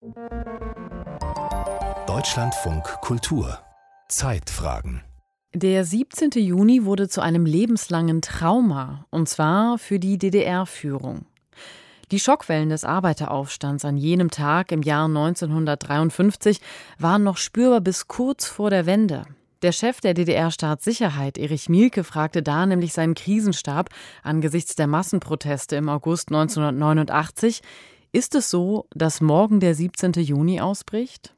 Deutschlandfunk Kultur Zeitfragen. Der 17. Juni wurde zu einem lebenslangen Trauma, und zwar für die DDR-Führung. Die Schockwellen des Arbeiteraufstands an jenem Tag im Jahr 1953 waren noch spürbar bis kurz vor der Wende. Der Chef der DDR-Staatssicherheit, Erich Mielke, fragte da nämlich seinen Krisenstab angesichts der Massenproteste im August 1989, ist es so, dass morgen der 17. Juni ausbricht?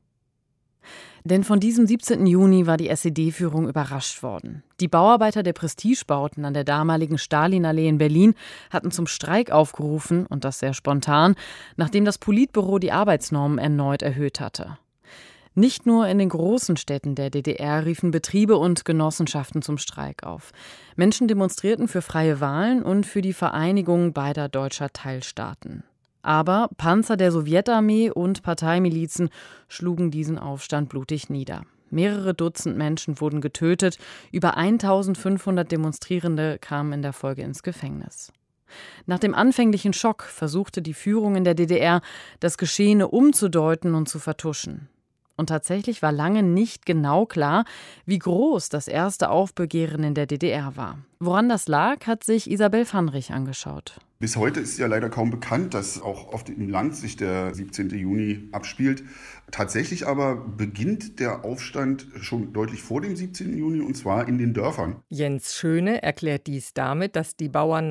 Denn von diesem 17. Juni war die SED-Führung überrascht worden. Die Bauarbeiter der Prestigebauten an der damaligen Stalinallee in Berlin hatten zum Streik aufgerufen, und das sehr spontan, nachdem das Politbüro die Arbeitsnormen erneut erhöht hatte. Nicht nur in den großen Städten der DDR riefen Betriebe und Genossenschaften zum Streik auf. Menschen demonstrierten für freie Wahlen und für die Vereinigung beider deutscher Teilstaaten. Aber Panzer der Sowjetarmee und Parteimilizen schlugen diesen Aufstand blutig nieder. Mehrere Dutzend Menschen wurden getötet, über 1500 Demonstrierende kamen in der Folge ins Gefängnis. Nach dem anfänglichen Schock versuchte die Führung in der DDR, das Geschehene umzudeuten und zu vertuschen. Und tatsächlich war lange nicht genau klar, wie groß das erste Aufbegehren in der DDR war. Woran das lag, hat sich Isabel Vanrich angeschaut. Bis heute ist ja leider kaum bekannt, dass auch oft im Land sich der 17. Juni abspielt. Tatsächlich aber beginnt der Aufstand schon deutlich vor dem 17. Juni, und zwar in den Dörfern. Jens Schöne erklärt dies damit, dass die Bauern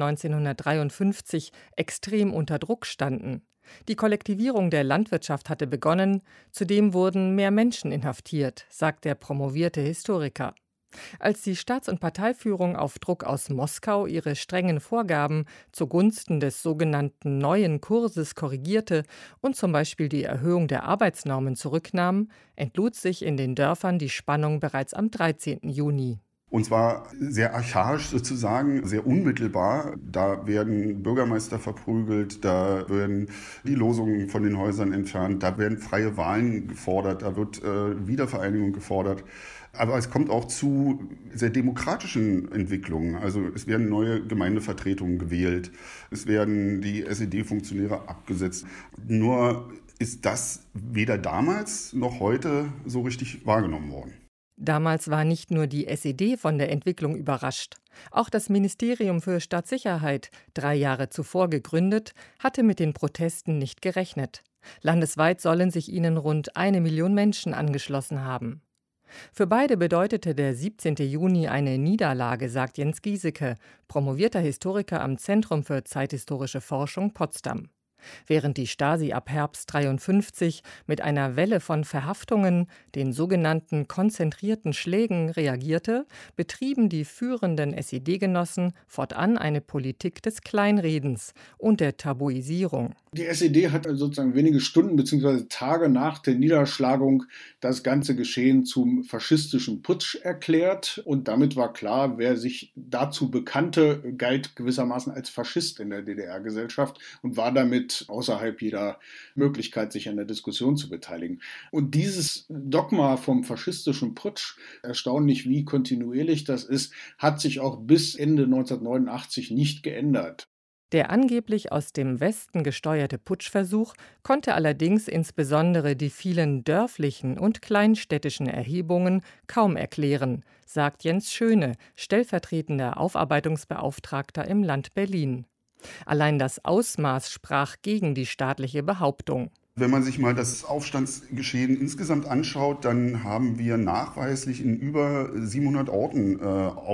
1953 extrem unter Druck standen. Die Kollektivierung der Landwirtschaft hatte begonnen, zudem wurden mehr Menschen inhaftiert, sagt der promovierte Historiker. Als die Staats- und Parteiführung auf Druck aus Moskau ihre strengen Vorgaben zugunsten des sogenannten neuen Kurses korrigierte und zum Beispiel die Erhöhung der Arbeitsnormen zurücknahm, entlud sich in den Dörfern die Spannung bereits am 13. Juni. Und zwar sehr archaisch sozusagen, sehr unmittelbar. Da werden Bürgermeister verprügelt, da werden die Losungen von den Häusern entfernt, da werden freie Wahlen gefordert, da wird Wiedervereinigung gefordert. Aber es kommt auch zu sehr demokratischen Entwicklungen. Also es werden neue Gemeindevertretungen gewählt, es werden die SED-Funktionäre abgesetzt. Nur ist das weder damals noch heute so richtig wahrgenommen worden. Damals war nicht nur die SED von der Entwicklung überrascht. Auch das Ministerium für Staatssicherheit, 3 Jahre zuvor gegründet, hatte mit den Protesten nicht gerechnet. Landesweit sollen sich ihnen rund 1 Million Menschen angeschlossen haben. Für beide bedeutete der 17. Juni eine Niederlage, sagt Jens Giesecke, promovierter Historiker am Zentrum für zeithistorische Forschung Potsdam. Während die Stasi ab Herbst 1953 mit einer Welle von Verhaftungen, den sogenannten konzentrierten Schlägen, reagierte, betrieben die führenden SED-Genossen fortan eine Politik des Kleinredens und der Tabuisierung. Die SED hat also sozusagen wenige Stunden bzw. Tage nach der Niederschlagung das ganze Geschehen zum faschistischen Putsch erklärt. Und damit war klar, wer sich dazu bekannte, galt gewissermaßen als Faschist in der DDR-Gesellschaft und war damit außerhalb jeder Möglichkeit, sich an der Diskussion zu beteiligen. Und dieses Dogma vom faschistischen Putsch, erstaunlich wie kontinuierlich das ist, hat sich auch bis Ende 1989 nicht geändert. Der angeblich aus dem Westen gesteuerte Putschversuch konnte allerdings insbesondere die vielen dörflichen und kleinstädtischen Erhebungen kaum erklären, sagt Jens Schöne, stellvertretender Aufarbeitungsbeauftragter im Land Berlin. Allein das Ausmaß sprach gegen die staatliche Behauptung. Wenn man sich mal das Aufstandsgeschehen insgesamt anschaut, dann haben wir nachweislich in über 700 Orten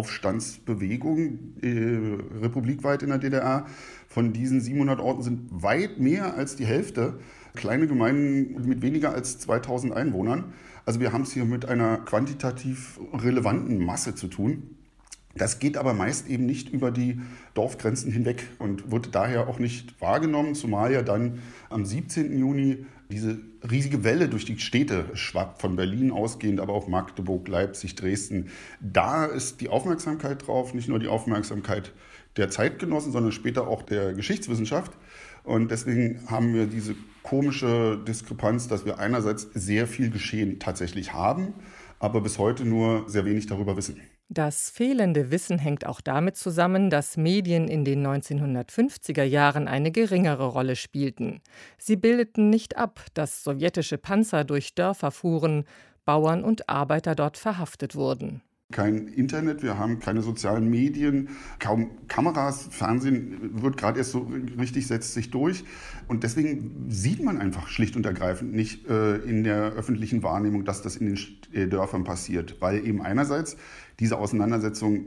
Aufstandsbewegungen republikweit in der DDR. Von diesen 700 Orten sind weit mehr als die Hälfte kleine Gemeinden mit weniger als 2000 Einwohnern. Also wir haben es hier mit einer quantitativ relevanten Masse zu tun. Das geht aber meist eben nicht über die Dorfgrenzen hinweg und wird daher auch nicht wahrgenommen, zumal ja dann am 17. Juni diese riesige Welle durch die Städte schwappt, von Berlin ausgehend, aber auch Magdeburg, Leipzig, Dresden. Da ist die Aufmerksamkeit drauf, nicht nur die Aufmerksamkeit der Zeitgenossen, sondern später auch der Geschichtswissenschaft. Und deswegen haben wir diese komische Diskrepanz, dass wir einerseits sehr viel Geschehen tatsächlich haben, aber bis heute nur sehr wenig darüber wissen. Das fehlende Wissen hängt auch damit zusammen, dass Medien in den 1950er Jahren eine geringere Rolle spielten. Sie bildeten nicht ab, dass sowjetische Panzer durch Dörfer fuhren, Bauern und Arbeiter dort verhaftet wurden. Kein Internet, wir haben keine sozialen Medien, kaum Kameras, Fernsehen wird gerade erst so richtig, setzt sich durch. Und deswegen sieht man einfach schlicht und ergreifend nicht in der öffentlichen Wahrnehmung, dass das in den Dörfern passiert. Weil eben einerseits diese Auseinandersetzung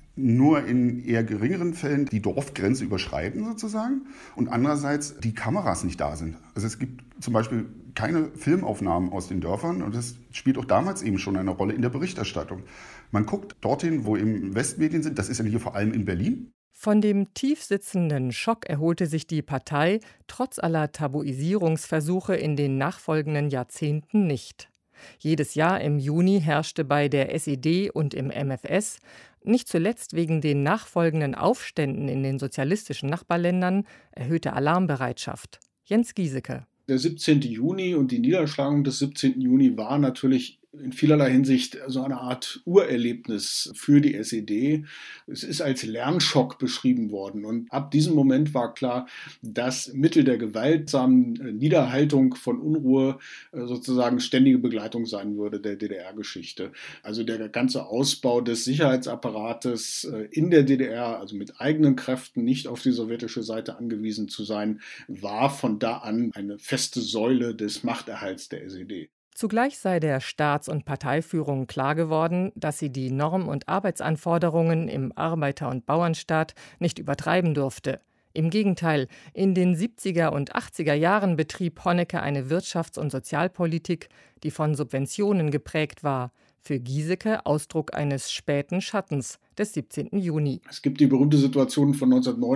nur in eher geringeren Fällen die Dorfgrenze überschreiten sozusagen und andererseits die Kameras nicht da sind. Also es gibt zum Beispiel keine Filmaufnahmen aus den Dörfern und das spielt auch damals eben schon eine Rolle in der Berichterstattung. Man guckt dorthin, wo eben Westmedien sind, das ist ja hier vor allem in Berlin. Von dem tief sitzenden Schock erholte sich die Partei trotz aller Tabuisierungsversuche in den nachfolgenden Jahrzehnten nicht. Jedes Jahr im Juni herrschte bei der SED und im MfS, nicht zuletzt wegen den nachfolgenden Aufständen in den sozialistischen Nachbarländern, erhöhte Alarmbereitschaft. Jens Gieseke. Der 17. Juni und die Niederschlagung des 17. Juni war natürlich in vielerlei Hinsicht so eine Art Urerlebnis für die SED. Es ist als Lernschock beschrieben worden. Und ab diesem Moment war klar, dass Mittel der gewaltsamen Niederhaltung von Unruhe sozusagen ständige Begleitung sein würde der DDR-Geschichte. Also der ganze Ausbau des Sicherheitsapparates in der DDR, also mit eigenen Kräften, nicht auf die sowjetische Seite angewiesen zu sein, war von da an eine feste Säule des Machterhalts der SED. Zugleich sei der Staats- und Parteiführung klar geworden, dass sie die Norm- und Arbeitsanforderungen im Arbeiter- und Bauernstaat nicht übertreiben durfte. Im Gegenteil, in den 70er und 80er Jahren betrieb Honecker eine Wirtschafts- und Sozialpolitik, die von Subventionen geprägt war. Für Gieseke Ausdruck eines späten Schattens des 17. Juni. Es gibt die berühmte Situation von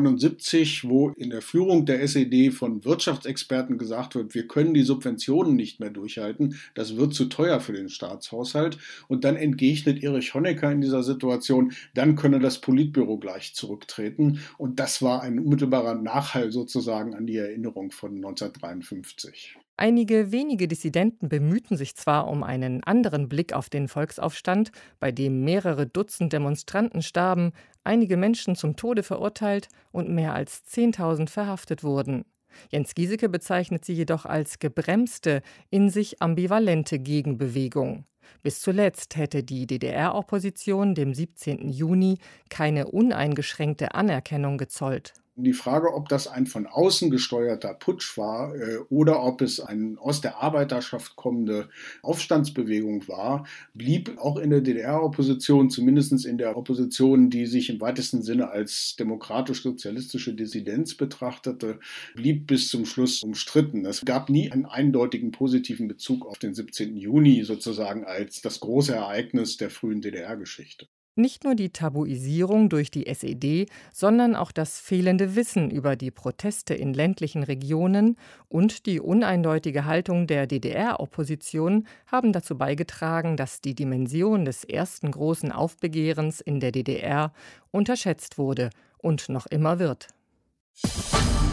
1979, wo in der Führung der SED von Wirtschaftsexperten gesagt wird, wir können die Subventionen nicht mehr durchhalten, das wird zu teuer für den Staatshaushalt. Und dann entgegnet Erich Honecker in dieser Situation, dann könne das Politbüro gleich zurücktreten. Und das war ein unmittelbarer Nachhall sozusagen an die Erinnerung von 1953. Einige wenige Dissidenten bemühten sich zwar um einen anderen Blick auf den Volksaufstand, bei dem mehrere Dutzend Demonstranten starben, einige Menschen zum Tode verurteilt und mehr als 10.000 verhaftet wurden. Jens Gieseke bezeichnet sie jedoch als gebremste, in sich ambivalente Gegenbewegung. Bis zuletzt hätte die DDR-Opposition dem 17. Juni keine uneingeschränkte Anerkennung gezollt. Die Frage, ob das ein von außen gesteuerter Putsch war oder ob es eine aus der Arbeiterschaft kommende Aufstandsbewegung war, blieb auch in der DDR-Opposition, zumindest in der Opposition, die sich im weitesten Sinne als demokratisch-sozialistische Dissidenz betrachtete, blieb bis zum Schluss umstritten. Es gab nie einen eindeutigen positiven Bezug auf den 17. Juni sozusagen als das große Ereignis der frühen DDR-Geschichte. Nicht nur die Tabuisierung durch die SED, sondern auch das fehlende Wissen über die Proteste in ländlichen Regionen und die uneindeutige Haltung der DDR-Opposition haben dazu beigetragen, dass die Dimension des ersten großen Aufbegehrens in der DDR unterschätzt wurde und noch immer wird.